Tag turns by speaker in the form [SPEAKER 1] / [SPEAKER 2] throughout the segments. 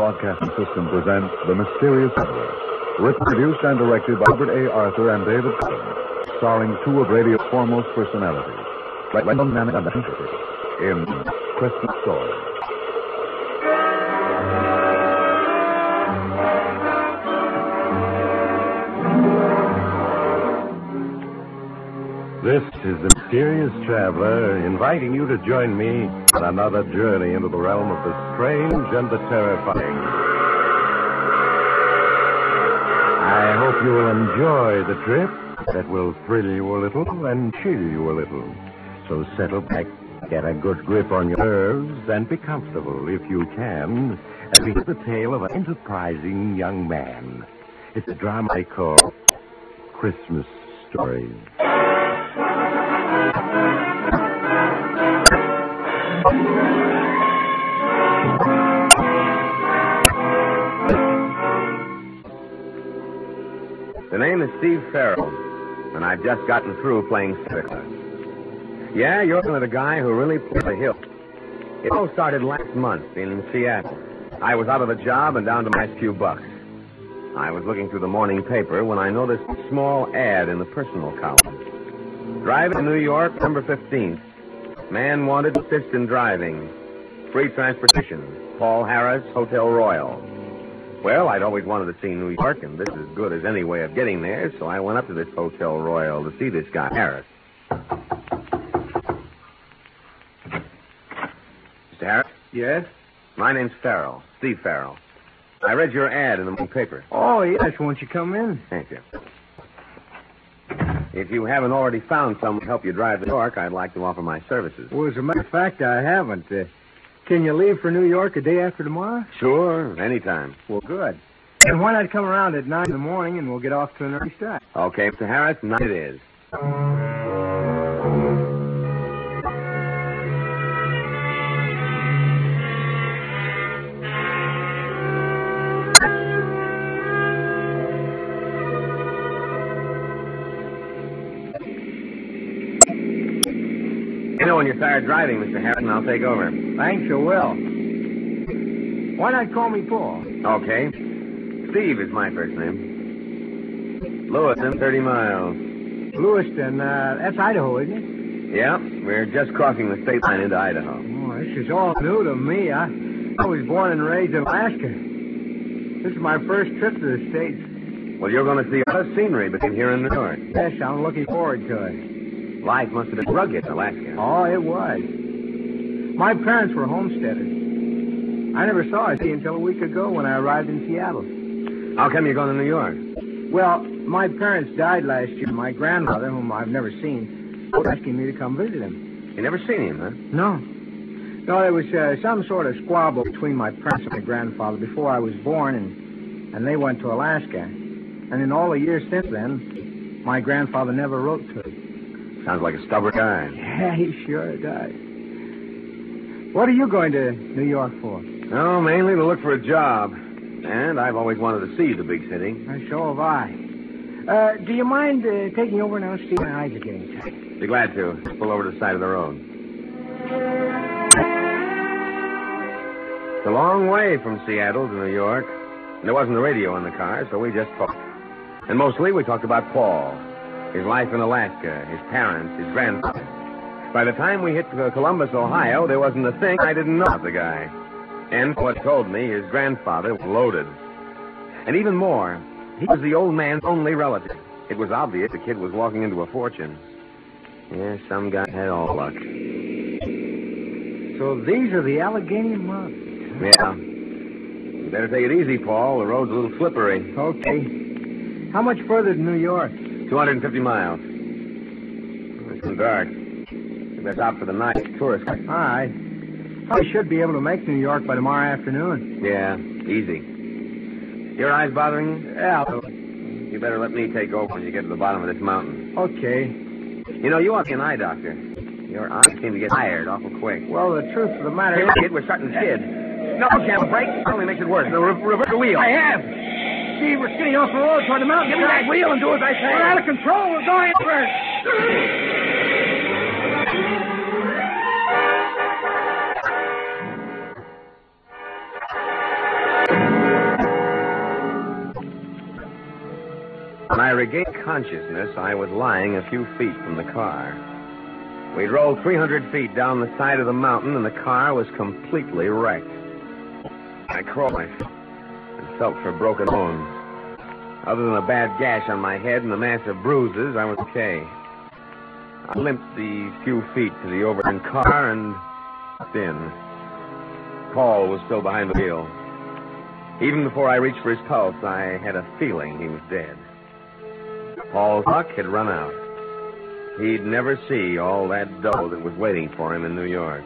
[SPEAKER 1] Broadcasting System presents The Mysterious Traveler. Written, produced, and directed by Robert A. Arthur and David Cullen. Starring two of radio's foremost personalities, Wendell Manning and Hunter, in Christmas Story.
[SPEAKER 2] This is the Mysterious Traveler, inviting you to join me on another journey into the realm of the strange and the terrifying. I hope you will enjoy the trip that will thrill you a little and chill you a little. So settle back, get a good grip on your nerves, and be comfortable, if you can, as we hear the tale of an enterprising young man. It's a drama I call Christmas Story.
[SPEAKER 3] The name is Steve Farrell, and I've just gotten through playing Santa Claus. Yeah, you're looking at a guy who really played the hill. It all started last month in Seattle. I was out of a job and down to my last few bucks. I was looking through the morning paper when I noticed a small ad in the personal column. Driving to New York, November 15th. Man wanted to assist in driving. Free transportation. Paul Harris, Hotel Royal. Well, I'd always wanted to see New York, and this is as good as any way of getting there, so I went up to this Hotel Royal to see this guy, Harris. Mr. Harris?
[SPEAKER 4] Yes?
[SPEAKER 3] My name's Farrell, Steve Farrell. I read your ad in the morning paper.
[SPEAKER 4] Oh, yes. Won't you come in?
[SPEAKER 3] Thank you. If you haven't already found someone to help you drive to New York, I'd like to offer my services.
[SPEAKER 4] Well, as a matter of fact, I haven't. Can you leave for New York a day after tomorrow?
[SPEAKER 3] Sure, anytime.
[SPEAKER 4] Well, good. And why not come around at 9 in the morning and we'll get off to an early start?
[SPEAKER 3] Okay, Mr. Harris, 9 it is. You know when you're tired driving, Mr. Harris, and I'll take over.
[SPEAKER 4] Thanks, I will. Why not call me Paul?
[SPEAKER 3] Okay. Steve is my first name. Lewiston, 30 miles.
[SPEAKER 4] Lewiston, that's Idaho, isn't it?
[SPEAKER 3] Yeah, we're just crossing the state line into Idaho.
[SPEAKER 4] Oh, this is all new to me. I was born and raised in Alaska. This is my first trip to the States.
[SPEAKER 3] Well, you're going to see a lot of scenery between here and New York.
[SPEAKER 4] Yes, I'm looking forward to it.
[SPEAKER 3] Life must have been rugged in Alaska.
[SPEAKER 4] Oh, it was. My parents were homesteaders. I never saw a sea until a week ago when I arrived in Seattle.
[SPEAKER 3] How come you're going to New York?
[SPEAKER 4] Well, my parents died last year. My grandmother, whom I've never seen, was asking me to come visit him.
[SPEAKER 3] You never seen him, huh?
[SPEAKER 4] No. No, there was some sort of squabble between my parents and my grandfather before I was born, and they went to Alaska. And in all the years since then, my grandfather never wrote to him.
[SPEAKER 3] Sounds like a stubborn guy.
[SPEAKER 4] Yeah, he sure does. What are you going to New York for?
[SPEAKER 3] Oh, mainly to look for a job. And I've always wanted to see the big city.
[SPEAKER 4] So have I. Do you mind taking over now? Steve, my eyes are getting tight.
[SPEAKER 3] Be glad to. Just pull over to the side of the road. It's a long way from Seattle to New York. There wasn't a radio in the car, so we just talked. And mostly we talked about Paul. His life in Alaska, his parents, his grandfather. By the time we hit Columbus, Ohio, there wasn't a thing I didn't know about the guy. And what told me, his grandfather was loaded. And even more, he was the old man's only relative. It was obvious the kid was walking into a fortune. Yeah, some guy had all luck.
[SPEAKER 4] So these are the Allegheny Mountains.
[SPEAKER 3] Yeah. You better take it easy, Paul. The road's a little slippery.
[SPEAKER 4] Okay. How much further to New York?
[SPEAKER 3] 250 miles. It's getting dark. That's out for the night. Tourist.
[SPEAKER 4] All right. Probably should be able to make New York by tomorrow afternoon.
[SPEAKER 3] Yeah, easy. Your eyes bothering you?
[SPEAKER 4] Yeah.
[SPEAKER 3] You better let me take over when you get to the bottom of this mountain.
[SPEAKER 4] Okay.
[SPEAKER 3] You know, you ought to be an eye doctor. Your eyes seem to get tired awful quick.
[SPEAKER 4] Well, the truth of the matter
[SPEAKER 3] Hey,
[SPEAKER 4] is...
[SPEAKER 3] kid, we're starting to skid. No, can't brake. It only makes it worse. Reverse the wheel.
[SPEAKER 4] I have. See, we're skidding off the road toward the mountain.
[SPEAKER 3] Give me that wheel and do as I say.
[SPEAKER 4] We're out of control. We're going first.
[SPEAKER 3] When I regained consciousness, I was lying a few feet from the car. We'd rolled 300 feet down the side of the mountain, and the car was completely wrecked. I crawled and felt for broken bones. Other than a bad gash on my head and a mass of bruises, I was okay. I limped the few feet to the overturned car and in. Paul was still behind the wheel. Even before I reached for his pulse, I had a feeling he was dead. Paul's luck had run out. He'd never see all that dough that was waiting for him in New York.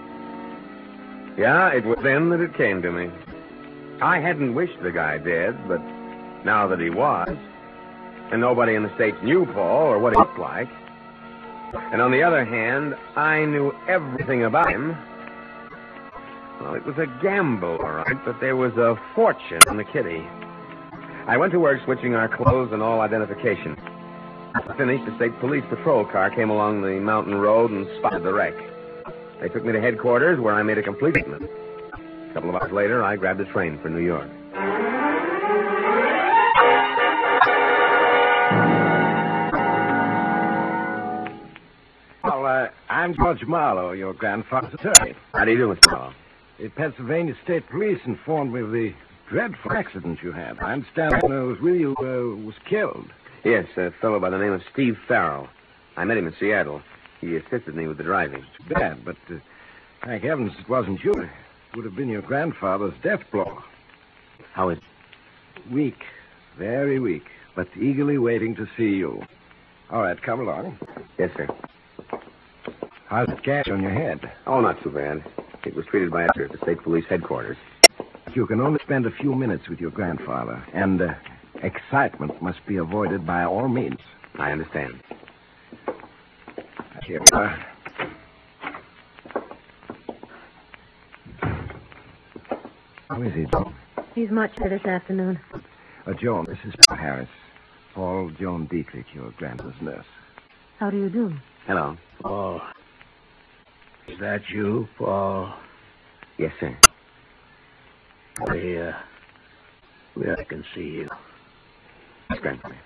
[SPEAKER 3] Yeah, it was then that it came to me. I hadn't wished the guy dead, but now that he was, and nobody in the States knew Paul or what he looked like, and on the other hand, I knew everything about him. Well, it was a gamble, all right, but there was a fortune in the kitty. I went to work switching our clothes and all identification. I finished, the state police patrol car came along the mountain road and spotted the wreck. They took me to headquarters where I made a complete statement. A couple of hours later, I grabbed a train for New York.
[SPEAKER 2] Well, I'm George Marlowe, your grandfather's attorney.
[SPEAKER 3] How do you do, Mr. Marlowe?
[SPEAKER 2] The Pennsylvania State Police informed me of the dreadful accident you had. I understand the one who was with you was killed.
[SPEAKER 3] Yes, a fellow by the name of Steve Farrell. I met him in Seattle. He assisted me with the driving.
[SPEAKER 2] It's bad, but thank heavens it wasn't you. It would have been your grandfather's death blow.
[SPEAKER 3] How is
[SPEAKER 2] Weak, very weak, but eagerly waiting to see you. All right, come along.
[SPEAKER 3] Yes, sir.
[SPEAKER 2] How's the gash on your head?
[SPEAKER 3] Oh, not too bad. It was treated by us here at the state police headquarters.
[SPEAKER 2] You can only spend a few minutes with your grandfather, and excitement must be avoided by all means.
[SPEAKER 3] I understand.
[SPEAKER 2] Here we are. How is he, Joan?
[SPEAKER 5] He's much better this afternoon.
[SPEAKER 2] Joan, this is Paul Harris. Paul Joan Dietrich, your grandmother's nurse.
[SPEAKER 5] How do you do?
[SPEAKER 3] Hello.
[SPEAKER 6] Paul. Is that you, Paul?
[SPEAKER 3] Yes, sir.
[SPEAKER 6] Where I can see you.
[SPEAKER 3] Yes, Grandfather.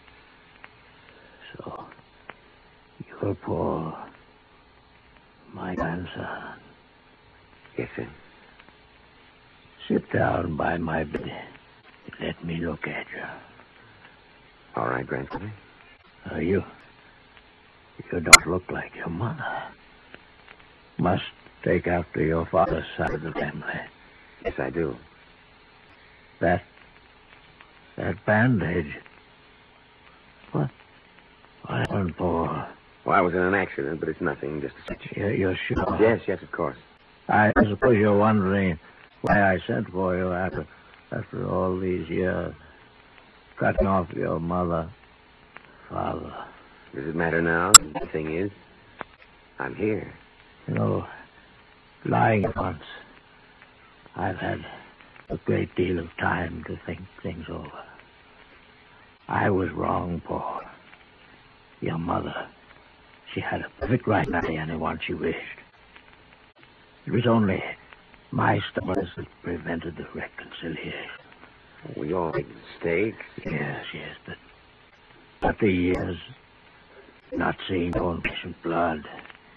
[SPEAKER 6] So, you're Paul, my grandson.
[SPEAKER 3] Yes, sir.
[SPEAKER 6] Sit down by my bed and let me look at you.
[SPEAKER 3] All right, Grandfather.
[SPEAKER 6] You don't look like your mother. Must take after your father's side of the family.
[SPEAKER 3] Yes, I do.
[SPEAKER 6] That bandage. What happened, Paul?
[SPEAKER 3] Well, I was in an accident, but it's nothing, just a stitch.
[SPEAKER 6] You're sure?
[SPEAKER 3] Yes, of course.
[SPEAKER 6] I suppose you're wondering why I sent for you after all these years. Cutting off your mother, father.
[SPEAKER 3] Does it matter now? The thing is, I'm here.
[SPEAKER 6] You know, lying at once, I've had a great deal of time to think things over. I was wrong, Paul. Your mother, she had a perfect right to marry anyone she wished. It was only my stubbornness that prevented the reconciliation.
[SPEAKER 3] We all make mistakes.
[SPEAKER 6] Yes, but the years, not seeing your own flesh and blood.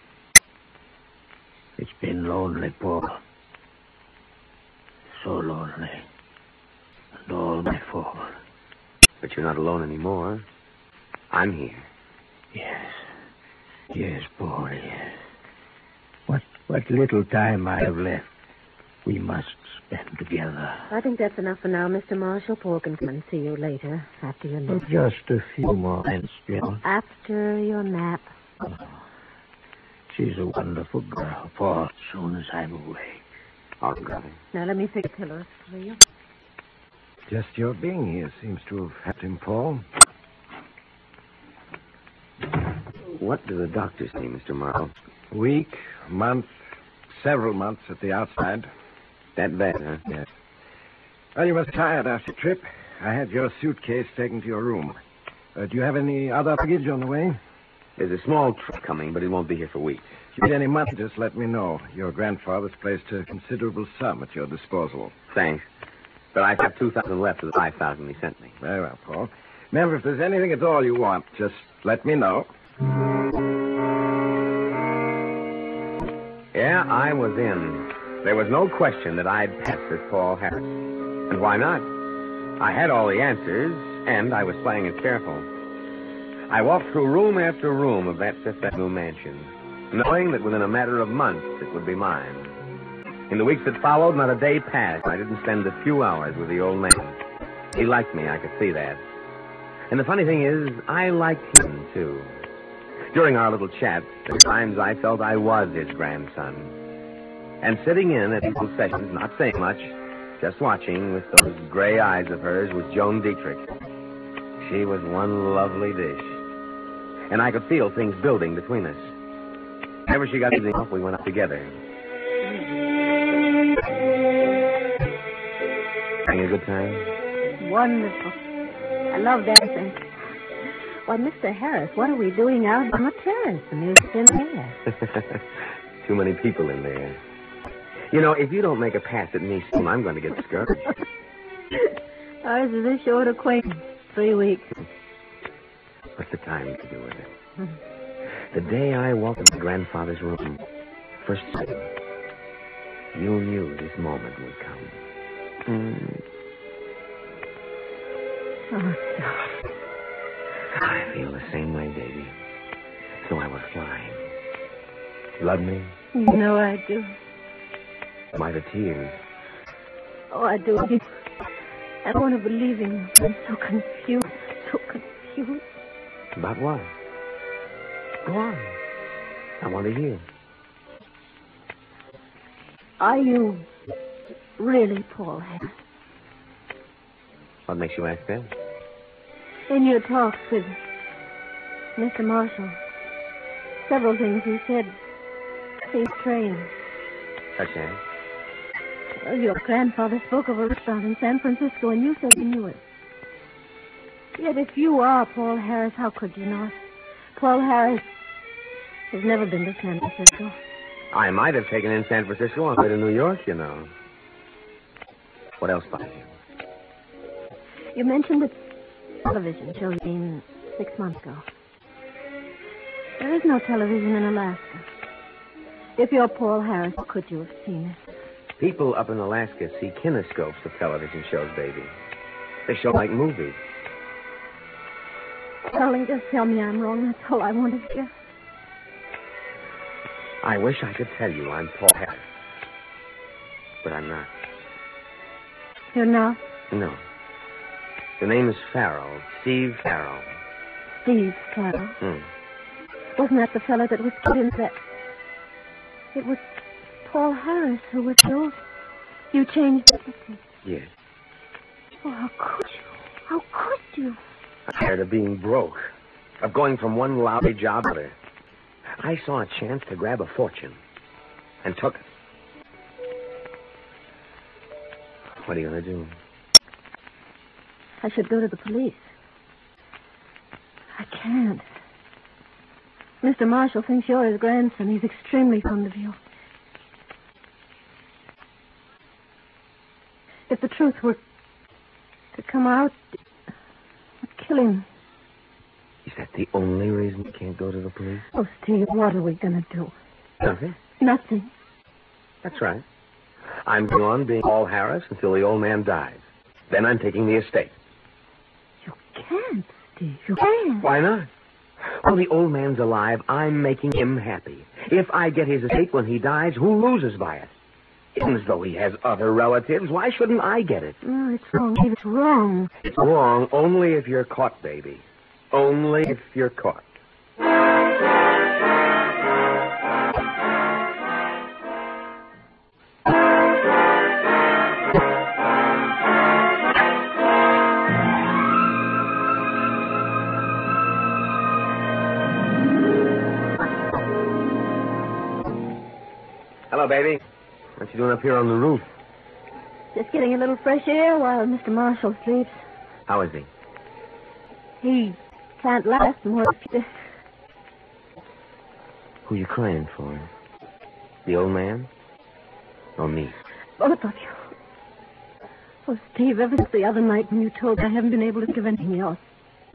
[SPEAKER 6] It's been lonely, Paul. So lonely. And all my fault.
[SPEAKER 3] But you're not alone anymore. I'm here.
[SPEAKER 6] Yes, Paul, yes. What little time I have left, we must spend together.
[SPEAKER 5] I think that's enough for now, Mr. Marshall. Paul can come and see you later, after your nap.
[SPEAKER 6] Just a few more minutes, Joan.
[SPEAKER 5] After your nap.
[SPEAKER 6] Oh, she's a wonderful girl, Paul, as soon as I'm awake.
[SPEAKER 3] All right, brother.
[SPEAKER 5] Now, let me fix the pillows for you.
[SPEAKER 2] Just your being here seems to have helped him, Paul.
[SPEAKER 3] What do the doctors say, Mr. Marlowe?
[SPEAKER 2] Week, month, several months at the outside.
[SPEAKER 3] That bad, huh?
[SPEAKER 2] Yes. Well, you must be tired after your trip. I had your suitcase taken to your room. Do you have any other luggage on the way?
[SPEAKER 3] There's a small truck coming, but it won't be here for weeks.
[SPEAKER 2] If you need any money, just let me know. Your grandfather's placed a considerable sum at your disposal.
[SPEAKER 3] Thanks. But I've got $2,000 left of the $5,000 he sent me.
[SPEAKER 2] Very well, Paul. Remember, if there's anything at all you want, just let me know.
[SPEAKER 3] Yeah, I was in. There was no question that I'd pass as Paul Harris. And why not? I had all the answers, and I was playing it careful. I walked through room after room of that Fifth Avenue mansion, knowing that within a matter of months it would be mine. In the weeks that followed, not a day passed I didn't spend a few hours with the old man. He liked me, I could see that. And the funny thing is, I liked him, too. During our little chats, at times I felt I was his grandson. And sitting in at equal sessions, not saying much, just watching with those gray eyes of hers, was Joan Dietrich. She was one lovely dish. And I could feel things building between us. Whenever she got evening off, we went up together. Having a good time?
[SPEAKER 5] Wonderful. I love dancing. Why, Mr. Harris, what are we doing out on the terrace? The music's in there.
[SPEAKER 3] Too many people in there. You know, if you don't make a pass at me soon, I'm going to get discouraged.
[SPEAKER 5] Ours is a short acquaintance. 3 weeks.
[SPEAKER 3] What's the time to do with it? The day I walked into grandfather's room, first thing, you knew this moment would come.
[SPEAKER 5] Oh, darling.
[SPEAKER 3] I feel the same way, baby. So I was flying. Love me?
[SPEAKER 5] You know I do.
[SPEAKER 3] Why the tears?
[SPEAKER 5] Oh, I do. I don't want to believe in you. I'm so confused.
[SPEAKER 3] About what? Go on. I want to hear.
[SPEAKER 5] Are you really Paul Harris?
[SPEAKER 3] What makes you ask that?
[SPEAKER 5] In your talks with Mr. Marshall, several things you said seemed strange.
[SPEAKER 3] Such as?
[SPEAKER 5] Well, your grandfather spoke of a restaurant in San Francisco, and you said you knew it. Yet if you are Paul Harris, how could you not? Paul Harris has never been to San Francisco.
[SPEAKER 3] I might have taken in San Francisco on the way to New York, you know. What else bothers you?
[SPEAKER 5] You mentioned the television show you seen 6 months ago. There is no television in Alaska. If you're Paul Harris, how could you have seen it?
[SPEAKER 3] People up in Alaska see kinescopes of television shows, baby. They show like movies.
[SPEAKER 5] Darling, just tell me I'm wrong. That's all I want to hear.
[SPEAKER 3] I wish I could tell you I'm Paul Harris. But I'm not.
[SPEAKER 5] You're not?
[SPEAKER 3] No. The name is Farrell. Steve Farrell.
[SPEAKER 5] Steve Farrell? Wasn't that the fellow that was killed in that... It was Paul Harris who was killed. You changed the ticket.
[SPEAKER 3] Yes.
[SPEAKER 5] Oh, how could you? How could you?
[SPEAKER 3] I'm tired of being broke. Of going from one lousy job to another. I saw a chance to grab a fortune. And took it. What are you going to do?
[SPEAKER 5] I should go to the police. I can't. Mr. Marshall thinks you're his grandson. He's extremely fond of you. If the truth were to come out, I'd kill him.
[SPEAKER 3] Is that the only reason you can't go to the police?
[SPEAKER 5] Oh, Steve, what are we going to do?
[SPEAKER 3] Nothing.
[SPEAKER 5] Nothing.
[SPEAKER 3] That's right. I'm going on being Paul Harris until the old man dies. Then I'm taking the estate.
[SPEAKER 5] You can't, Steve. You can't.
[SPEAKER 3] Why not? While the old man's alive, I'm making him happy. If I get his estate when he dies, who loses by it? Even as though he has other relatives, why shouldn't I get it?
[SPEAKER 5] No, it's wrong, Steve. It's wrong.
[SPEAKER 3] It's wrong only if you're caught, baby. Only if you're caught. Hello, baby. What you doing up here on the roof?
[SPEAKER 5] Just getting a little fresh air while Mr. Marshall sleeps.
[SPEAKER 3] How is he?
[SPEAKER 5] He can't last more.
[SPEAKER 3] Who you crying for? The old man? Or me?
[SPEAKER 5] Both of you. Oh, Steve, ever since the other night when you told me I haven't been able to give anything else.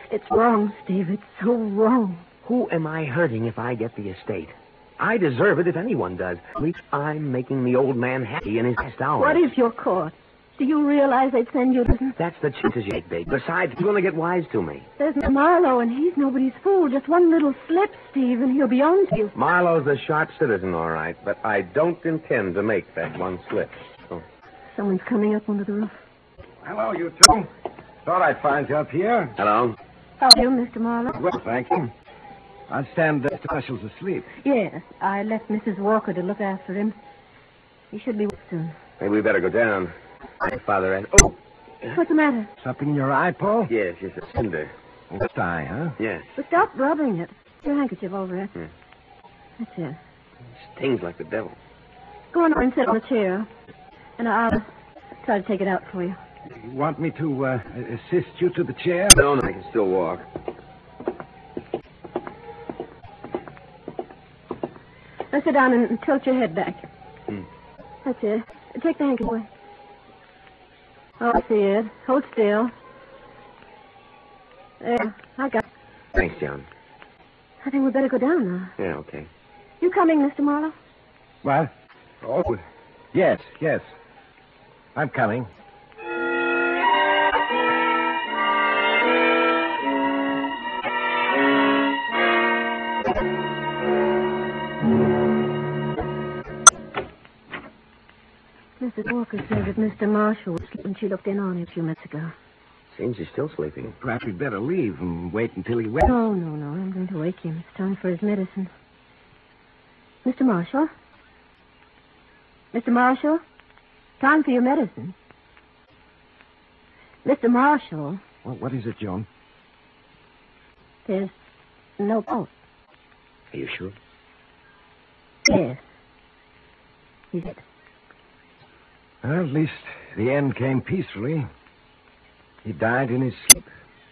[SPEAKER 5] It's wrong, Steve. It's so wrong.
[SPEAKER 3] Who am I hurting if I get the estate? I deserve it if anyone does. At least I'm making the old man happy in his best hour.
[SPEAKER 5] What if you're caught? Do you realize they'd send you to...
[SPEAKER 3] That's the chances you take, babe. Besides, you're going to get wise to me.
[SPEAKER 5] There's Marlowe, and he's nobody's fool. Just one little slip, Steve, and he'll be on to you.
[SPEAKER 3] Marlowe's a sharp citizen, all right, but I don't intend to make that one slip. Oh.
[SPEAKER 5] Someone's coming up onto the roof.
[SPEAKER 2] Hello, you two. Thought I'd find you up here.
[SPEAKER 3] Hello?
[SPEAKER 5] How are you, Mr. Marlowe?
[SPEAKER 2] Well, thank you. I understand Mr. Marshall's asleep.
[SPEAKER 5] Yes, I left Mrs. Walker to look after him. He should be soon.
[SPEAKER 3] Maybe we better go down. My father and... Oh!
[SPEAKER 5] What's the matter?
[SPEAKER 2] Something in your eye, Paul?
[SPEAKER 3] Yes, it's a cinder.
[SPEAKER 2] Left eye, huh?
[SPEAKER 3] Yes.
[SPEAKER 5] But stop rubbing it. Your handkerchief over it.
[SPEAKER 3] Hmm.
[SPEAKER 5] That's it.
[SPEAKER 3] Stings like the devil.
[SPEAKER 5] Go on over and sit on the chair. And I'll try to take it out for you.
[SPEAKER 2] You want me to assist you to the chair?
[SPEAKER 3] No, I can still walk.
[SPEAKER 5] Now sit down and tilt your head back.
[SPEAKER 3] Hmm.
[SPEAKER 5] That's it. Take the handkerchief away. Oh, I see it. Hold still. There. I got it.
[SPEAKER 3] Thanks, John.
[SPEAKER 5] I think we'd better go down now.
[SPEAKER 3] Yeah, okay.
[SPEAKER 5] You coming, Mr. Marlowe?
[SPEAKER 2] What? Oh, yes. I'm coming.
[SPEAKER 5] Mrs. Walker said that Mr. Marshall was sleeping when she looked in on him a few minutes ago.
[SPEAKER 3] Seems he's still sleeping.
[SPEAKER 2] Perhaps we'd better leave and wait until he wakes.
[SPEAKER 5] No. I'm going to wake him. It's time for his medicine. Mr. Marshall? Mr. Marshall? Time for your medicine. Mr. Marshall?
[SPEAKER 2] What is it, Joan?
[SPEAKER 5] There's no pulse.
[SPEAKER 3] Are you sure?
[SPEAKER 5] Yes. He's dead.
[SPEAKER 2] Well, at least the end came peacefully. He died in his sleep.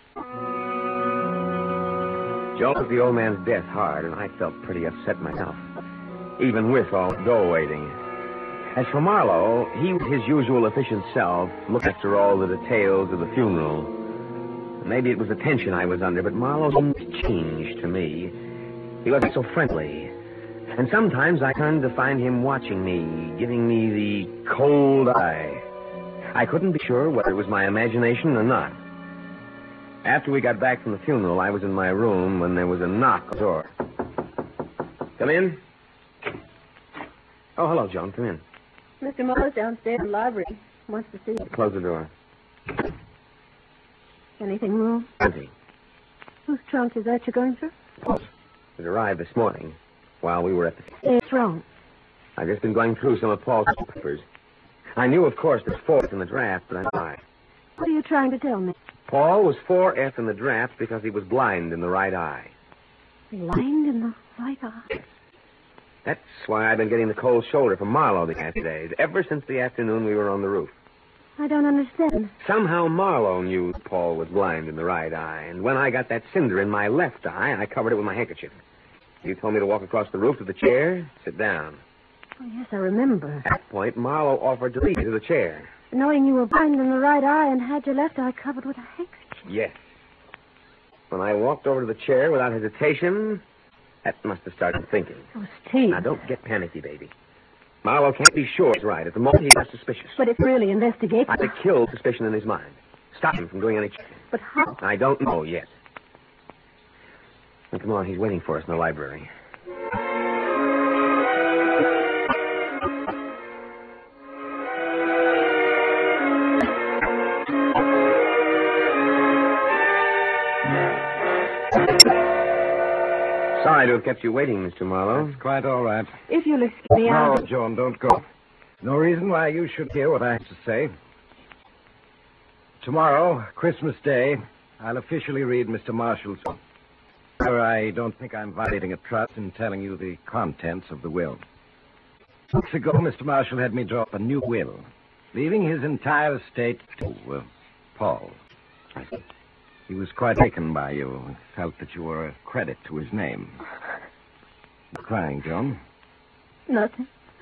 [SPEAKER 3] Joe took the old man's death hard, and I felt pretty upset myself, even with all the dough waiting. As for Marlowe, he was his usual efficient self, looking after all the details of the funeral. Maybe it was the tension I was under, but Marlowe seemed changed to me. He wasn't so friendly. And sometimes I turned to find him watching me, giving me the cold eye. I couldn't be sure whether it was my imagination or not. After we got back from the funeral, I was in my room when there was a knock on the door. Come in. Oh, hello, Joan. Come in.
[SPEAKER 5] Mr. Marlowe's downstairs in the library. Wants to see you.
[SPEAKER 3] Close the door.
[SPEAKER 5] Anything wrong?
[SPEAKER 3] Empty.
[SPEAKER 5] Whose trunk is that you're going through?
[SPEAKER 3] It arrived this morning while we were at the...
[SPEAKER 5] It's wrong.
[SPEAKER 3] I've just been going through some of Paul's papers. I knew, of course, there's 4th in the draft, but I'm lying.
[SPEAKER 5] What are you trying to tell me?
[SPEAKER 3] Paul was 4F in the draft because he was blind in the right eye.
[SPEAKER 5] Blind in the right eye?
[SPEAKER 3] That's why I've been getting the cold shoulder from Marlowe the past days, ever since the afternoon we were on the roof.
[SPEAKER 5] I don't understand.
[SPEAKER 3] Somehow Marlowe knew Paul was blind in the right eye, and when I got that cinder in my left eye, I covered it with my handkerchief. You told me to walk across the roof to the chair, sit down.
[SPEAKER 5] Oh, yes, I remember.
[SPEAKER 3] At that point, Marlowe offered to lead me to the chair.
[SPEAKER 5] Knowing you were blind in the right eye and had your left eye covered with a handkerchief.
[SPEAKER 3] Yes. When I walked over to the chair without hesitation, that must have started thinking.
[SPEAKER 5] Oh, Steve.
[SPEAKER 3] Now, don't get panicky, baby. Marlowe can't be sure he's right. At the moment, he got suspicious.
[SPEAKER 5] But if really investigating...
[SPEAKER 3] I could kill suspicion in his mind. Stop him from doing any checking.
[SPEAKER 5] But how?
[SPEAKER 3] I don't know yet. Now, come on, he's waiting for us in the library. Sorry to have kept you waiting, Mr. Marlowe.
[SPEAKER 2] That's quite all right.
[SPEAKER 5] If you'll excuse me,
[SPEAKER 2] No,
[SPEAKER 5] I'll...
[SPEAKER 2] Joan, don't go. No reason why you should hear what I have to say. Tomorrow, Christmas Day, I'll officially read Mr. Marshall's will. However, I don't think I'm violating a trust in telling you the contents of the will. Weeks ago, Mr. Marshall had me draw up a new will, leaving his entire estate to Paul. He was quite taken by you and felt that you were a credit to his name. You're crying, Joan.
[SPEAKER 5] Nothing.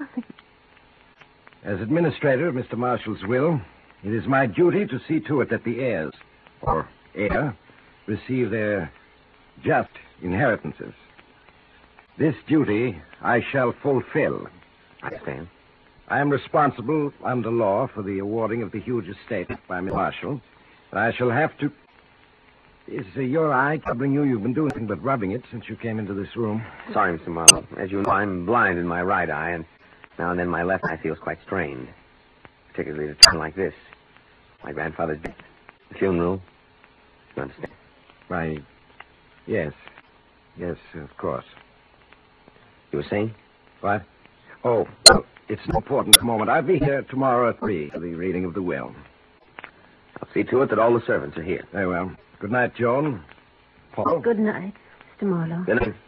[SPEAKER 2] As administrator of Mr. Marshall's will, it is my duty to see to it that the heirs, or heir, receive their just inheritances. This duty I shall fulfill.
[SPEAKER 3] I understand.
[SPEAKER 2] I am responsible under law for the awarding of the huge estate by Miss Marshall. But I shall have to... Is your eye troubling you? You've been doing nothing but rubbing it since you came into this room.
[SPEAKER 3] Sorry, Mr. Marlowe. As you know, I'm blind in my right eye, and now and then my left eye feels quite strained. Particularly at a time like this. My grandfather's death. The funeral. You understand?
[SPEAKER 2] Why, yes. Yes, of course.
[SPEAKER 3] You were saying?
[SPEAKER 2] What? Oh, well, it's an important moment. I'll be here tomorrow at 3 for the reading of the will.
[SPEAKER 3] I'll see to it that all the servants are here.
[SPEAKER 2] Very well. Good night, Joan. Paul?
[SPEAKER 5] Good night, Mr. Marlowe.
[SPEAKER 3] Good night.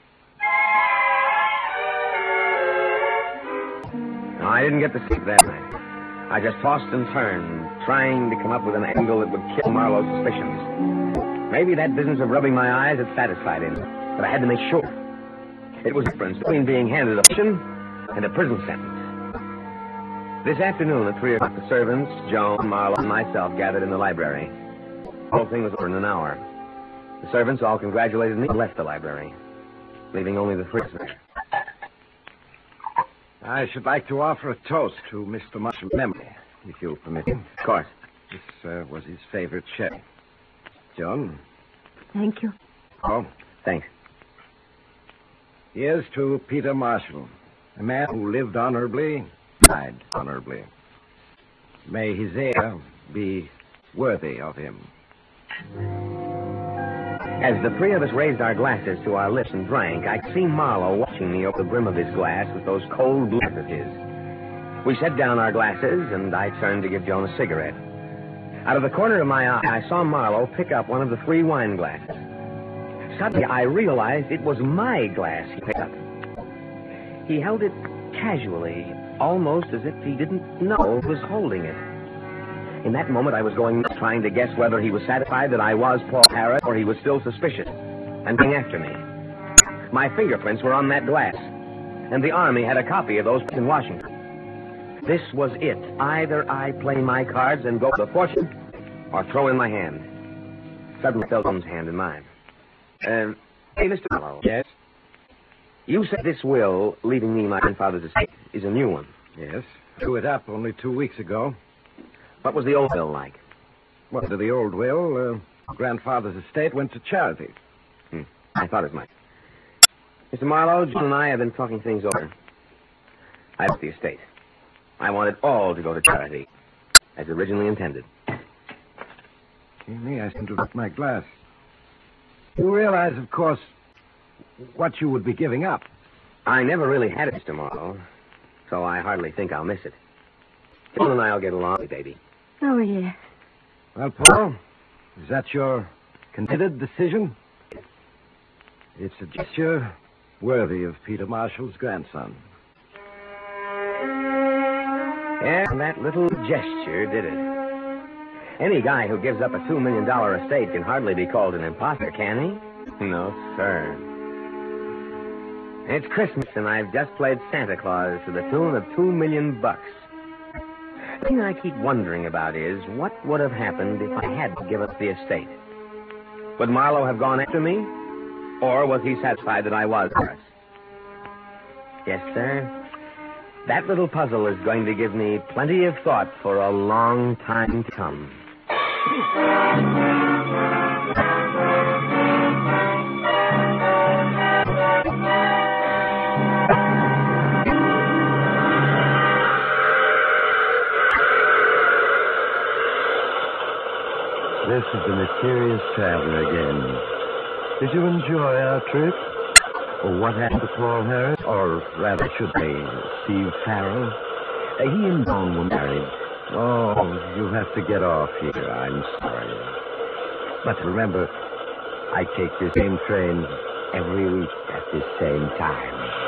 [SPEAKER 3] No, I didn't get to sleep that night. I just tossed and turned, trying to come up with an angle that would kill Marlowe's suspicions. Maybe that business of rubbing my eyes had satisfied him, but I had to make sure. It was the difference between being handed a pension and a prison sentence. This afternoon at 3 o'clock, the servants, Joan, Marlowe, and myself gathered in the library. The whole thing was over in an hour. The servants all congratulated me and left the library, leaving only the three of us there.
[SPEAKER 2] I should like to offer a toast to Mr. Marshall's memory, if you'll permit me.
[SPEAKER 3] Of course.
[SPEAKER 2] This was his favorite sherry. Joan?
[SPEAKER 5] Thank you.
[SPEAKER 2] Oh,
[SPEAKER 3] Thanks.
[SPEAKER 2] here's to Peter Marshall, a man who lived honorably, died honorably. May his heir be worthy of him.
[SPEAKER 3] As the three of us raised our glasses to our lips and drank, I could see Marlowe watching me over the brim of his glass with those cold blue eyes of his. We set down our glasses, and I turned to give Joan a cigarette. Out of the corner of my eye, I saw Marlowe pick up one of the 3 wine glasses. Suddenly, I realized it was my glass he picked up. He held it casually, almost as if he didn't know who was holding it. In that moment, I was going nuts, trying to guess whether he was satisfied that I was Paul Harris or he was still suspicious and coming after me. My fingerprints were on that glass, and the Army had a copy of those in Washington. This was it. Either I play my cards and go for the fortune, or throw in my hand. Suddenly, I felt Joan's hand in mine. Hey, Mr. Marlowe.
[SPEAKER 2] Yes?
[SPEAKER 3] You said this will, leaving me my grandfather's estate, is a new one.
[SPEAKER 2] Yes. Drew it up only 2 weeks ago.
[SPEAKER 3] What was the old will like?
[SPEAKER 2] Well, under the old will, grandfather's estate went to charity.
[SPEAKER 3] I thought as much. Mr. Marlowe, John and I have been talking things over. I left the estate. I want it all to go to charity, as originally intended.
[SPEAKER 2] Me, I seem to have left my glass. You realize, of course, what you would be giving up.
[SPEAKER 3] I never really had it, Mr. Marlowe, so I hardly think I'll miss it. John and I'll get along, baby.
[SPEAKER 5] Oh, yes.
[SPEAKER 2] Well, Paul, is that your considered decision? It's a gesture worthy of Peter Marshall's grandson.
[SPEAKER 3] Yeah, that little gesture did it. Any guy who gives up a $2 million estate can hardly be called an imposter, can he? No, sir. It's Christmas, and I've just played Santa Claus to the tune of $2 million. The thing I keep wondering about is, what would have happened if I had to give up the estate? Would Marlowe have gone after me? Or was he satisfied that I was Harris? Yes, sir. That little puzzle is going to give me plenty of thought for a long time to come.
[SPEAKER 2] This is the Mysterious Traveler again. Did you enjoy our trip? Or what happened to Paul Harris? Or rather, should say, Steve Farrell? He and Dawn were married. Oh, you have to get off here. I'm sorry. But remember, I take this same train every week at this same time.